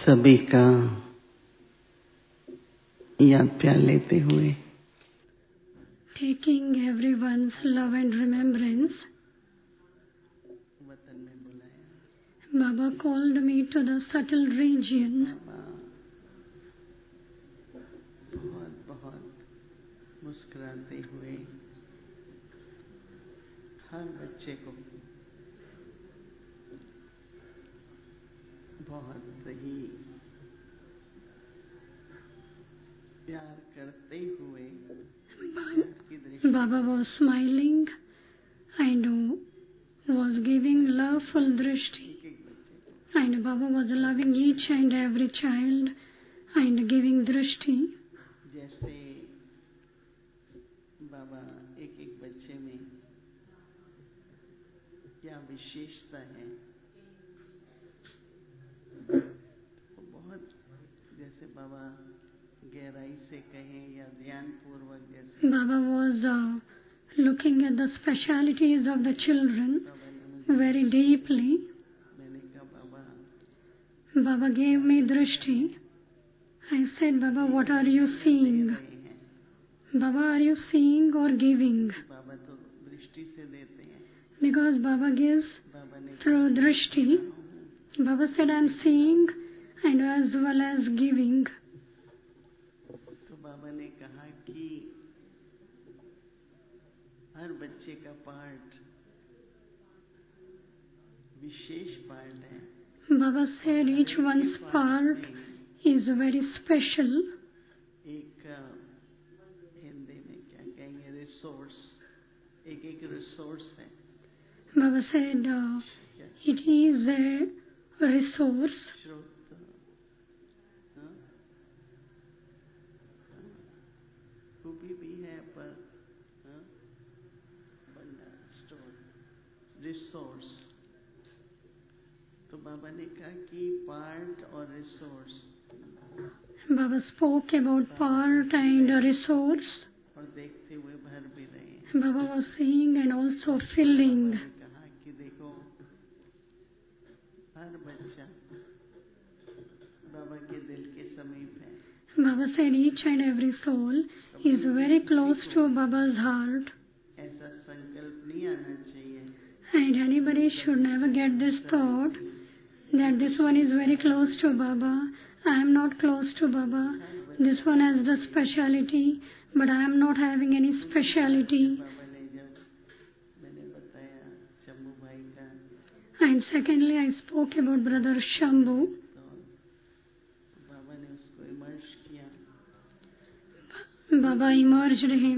सभी का याद प्यार लेते हुए taking everyone's love and remembrance, वतन में बुलाया। Baba called me to the subtle region. बहुत बहुत मुस्कुराते हुए हर बच्चे को बहुत ही प्यार करते हुए Baba was smiling and was giving loveful drishti. And Baba was loving each and every child and giving drishti. जैसे बाबा एक एक बच्चे में क्या विशेषता है, तो बहुत जैसे बाबा गहराई से कहें या ध्यान पूर्वक जैसे Baba was looking at the specialities of the children very deeply. मैंने कहा बाबा Baba gave me drishti. I said, Baba, what are you seeing? Baba, are you seeing or giving? बाबा तो दृष्टि से देते हैं। Because Baba gives बाबा ने through drishti. Baba said, I am seeing and as well as giving. तो बाबा ने कहा कि हर बच्चे का पार्ट विशेष पार्ट है। Baba said each one's part is very special. एक हिंदी में क्या कहेंगे, रिसोर्स, एक एक रिसोर्स है। Baba said it is a resource. स्रोत, खूबी भी है पर स्टोर रिसोर्स। तो बाबा ने कहा कि पार्ट और resource, Baba spoke about part and resource. और देखते हुए भर भी रहे हैं। Baba was seeing and also filling. बाबा ने कहा कि देखो हर बच्चा बाबा के दिल के समीप है। Baba said each and every soul is very close to Baba's heart. ऐसा संकल्प नहीं आना चाहिए And anybody should never get this thought that this one is very close to Baba, I am not close to Baba. This one has the speciality, but I am not having any speciality. बाबा ने जब मैंने बताया शंभू भाई का, And secondly, I spoke about Brother Shambhu. तो बाबा ने उसको emerge किया Baba immersed him.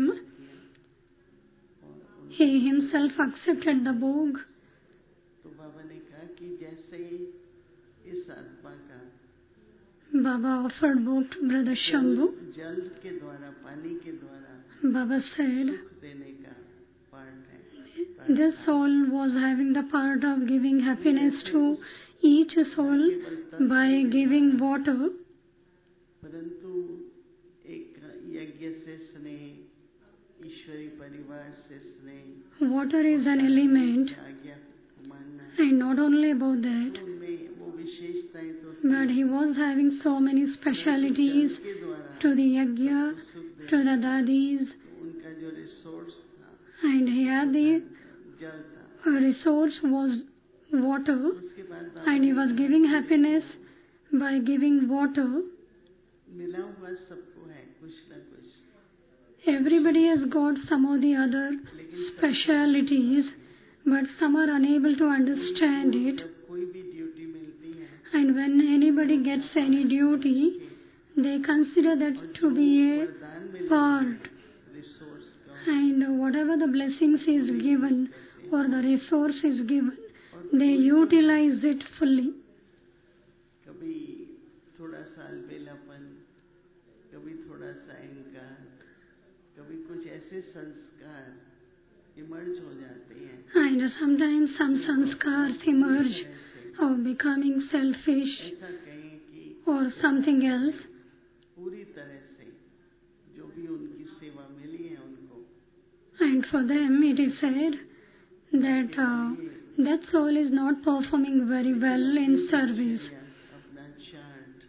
He himself accepted the bhog. तो बाबा ने कहा कि जैसे इस आत्मा का Baba offered bhog to Brother Shambhu. जल के द्वारा, पानी के द्वारा Baba said सुख देने का पार्ट है। this soul was having the part of giving happiness to each soul by giving water. परंतु एक यज्ञ से स्नेह, ईश्वरी परिवार से स्नेह, Water is an element, आज्ञा मानना, and not only about that, उनमें वो विशेषताएं तो but he was having so many specialities के द्वारा to the yajna, to the dadis, उनका जो रिसोर्स था, and he had the जल था। resource was water, उसके बाद and he was giving happiness by giving water. मिला हुआ सबको है कुछ न कुछ, Everybody has got some or the other specialities, but some are unable to understand it. जब कोई भी ड्यूटी मिलती है And when anybody gets any duty, they consider that to be a वरदान मिले part. रिसोर्स का, And whatever the blessings is given or the resource is given, they utilize it fully. कभी थोड़ा सा अलबेलापन, कभी थोड़ा सा अहंकार, कभी कुछ ऐसे संस्कार इमर्ज हो जाते हैं। And sometimes some sanskars emerge of becoming selfish ऐसा कहें कि or something else. पूरी तरह से जो भी उनकी सेवा मिली है उनको, And for them it is said that that soul is not performing very well in service. अपना chart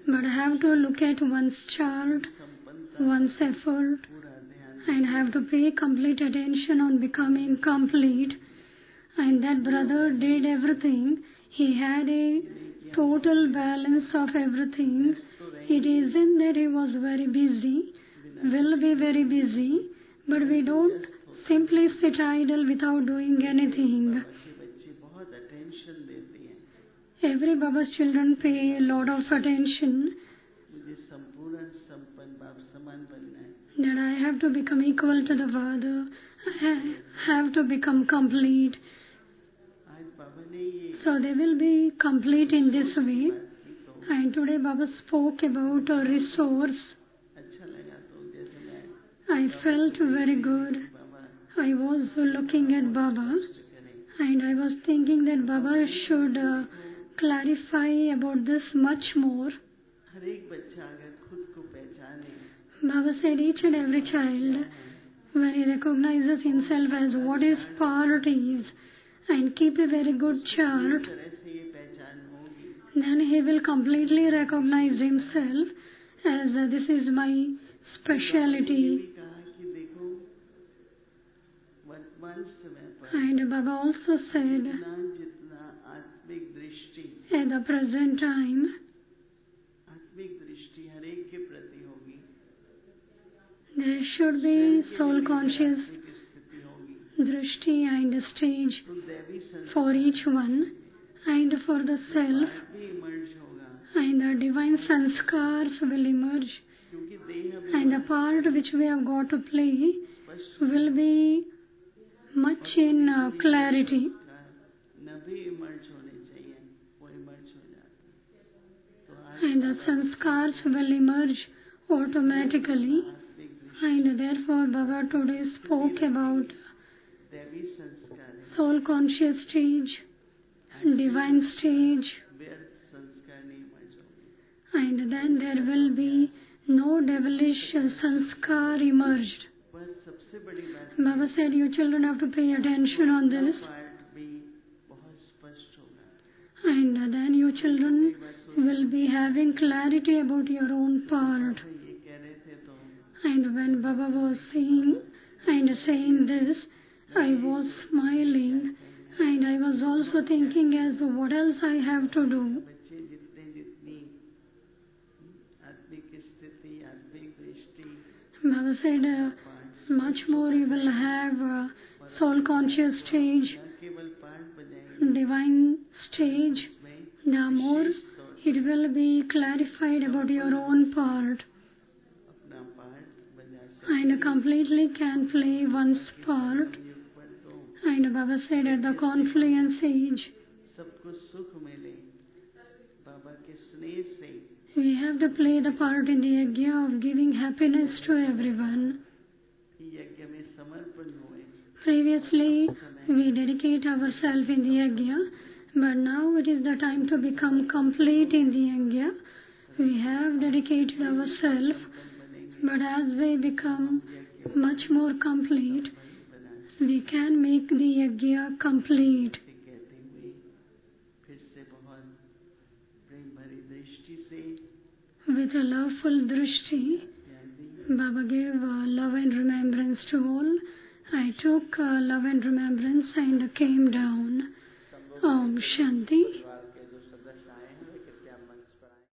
but I have to look at one's chart, संपन्नता one's effort, पूरा ध्यान and have to pay complete attention on becoming complete. And that brother did everything. He had a total balance of everything. It isn't that he was very busy, will be very busy, but we don't simply sit idle without doing anything. के बच्चे बहुत attention देते हैं। Every Baba's children pay a lot of attention मुझे संपूर्ण संपन्न बाप समान बनना है। that I have to become equal to the Father. I have to become complete. आज बाबा ने ये So they will be complete in this way. बात की तो And today Baba spoke about a resource. अच्छा लगा। तो जैसे मैं I felt very good. Baba I was looking at Baba करें and I was thinking that Baba should clarify about this much more. हर एक बच्चा अगर खुद को पहचाने Baba said each and every child, when he recognizes himself as what his part is and keep a very good chart, इस तरह से ये पहचान होगी। then he will completely recognize himself as this is my ये speciality. भी कहा कि देखो वर्तमान समय पर And Baba also said जितना आत्मिक दृष्टि at the present time, आत्मिक दृष्टि हर एक के प्रति होगी, there should be soul conscious आत्मिक स्थिति होगी, drishti and stage तो दैवी संस्कार for each one and for the self, भी इमर्ज होगा, and the divine sanskars will emerge, क्योंकि देह and the part which we have got to play will be much in clarity. न भी emerge होने चाहिए, वो इमर्ज हो जाता है। तो आज And the sanskars will emerge automatically. आत्मिक दृष्टि And therefore Baba today spoke about दैवी संस्कार है, soul conscious stage, divine stage, व्यर्थ संस्कार नहीं इमर्ज होंगे। and then there will be no devilish sanskar emerged. पर सबसे बड़ी बात Baba said you children have to pay attention on this, part भी बहुत स्पष्ट होगा। and then you children will be having clarity about your own part. तो ये कह रहे थे तो And when Baba was saying and saying this, I was smiling and I was also thinking as what else I have to do. बच्चे जितने जितनी आत्मिक स्थिति आत्मिक दृष्टि Baba said much more you will have soul conscious stage, न केवल पाठ बजाएंगे divine stage, में the more it will be clarified about your own part अपना पाठ बजा सकते and completely can play one's part. युग पर तो And Baba said at the confluence age, सबको सुख मिले बाबा के स्नेह से we have to play the part in the yajna of giving happiness to everyone. यज्ञ में समर्पण हुए। Previously, we dedicate ourselves in the yajna, but now it is the time to become complete in the yajna. We have dedicated ourselves, but as we become much more complete, we can make the yajna complete. कहते हुए फिर से बहुत प्रेम भरी दृष्टि से With a loveful drishti, Baba gave love and remembrance to all. I took love and remembrance and came down. Om Shanti. परिवार के जो सदस्य आए